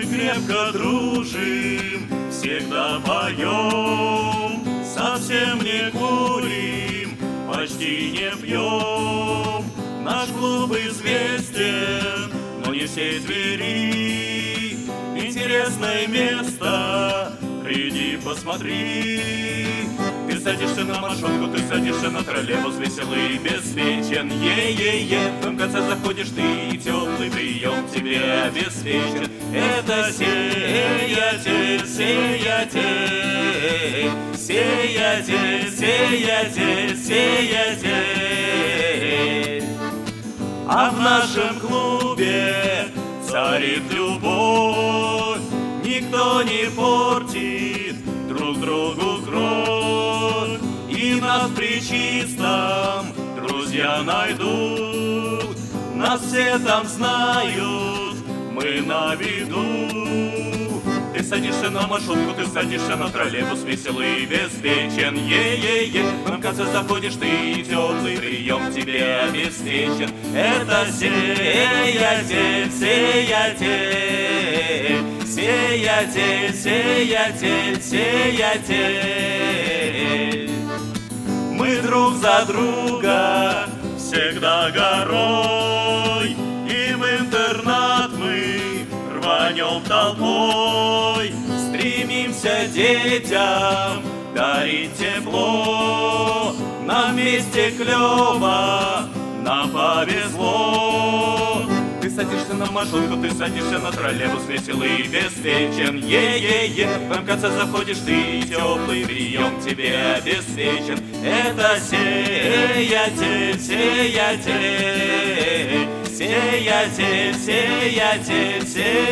крепко дружим, всегда поем, совсем не курим, почти не пьем. Наш клуб известен, но не все двери. Интересное место, приди посмотри. Ты садишься на маршрутку, ты садишься на троллейбус, веселый и беспечен. Е-е-е, в том конце заходишь ты, и теплый прием тебе обеспечен. Это сеятель, сеятель, сеятель, сеятель, сеятель. А в нашем клубе царит любовь, никто не портит друг другу кровь. И нас при чистом друзья найдут, нас все там знают, мы на виду. Ты садишься на маршрутку, ты садишься на троллейбус, веселый и беспечен. Е-е-е, в конце заходишь ты, и теплый прием тебе обеспечен. Это сеятель, сеятель, сеятель, сеятель, сеятель. Мы друг за друга всегда горой, и в интернат мы рванем толпой. Стремимся детям дарить тепло, нам вместе клёво, нам повезло. Ты садишься на маршрутку, ты садишься на троллейбус, веселый и беспечен. Е-е-е, в конце заходишь ты, и теплый прием тебе обеспечен. Это сеятель, сеятель, сеятель, сеятель,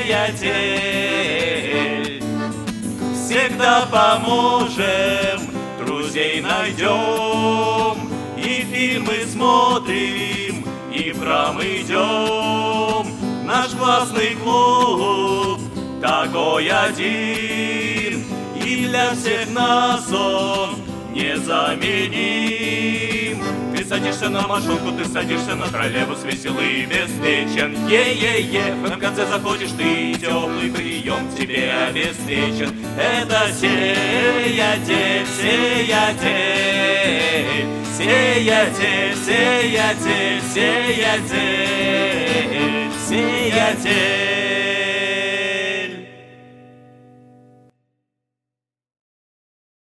сеятель. Всегда поможем, друзей найдем, и фильмы смотрим, и в храм идем. Наш классный клуб такой один, и для всех нас он незаменим. Ты садишься на маршрутку, ты садишься на троллейбус, веселый и беспечен. Е-е-е, в конце заходишь ты, и теплый прием тебе обеспечен. Это сеятель, сеятель, сеятель, сеятель, сеятель, сеятель.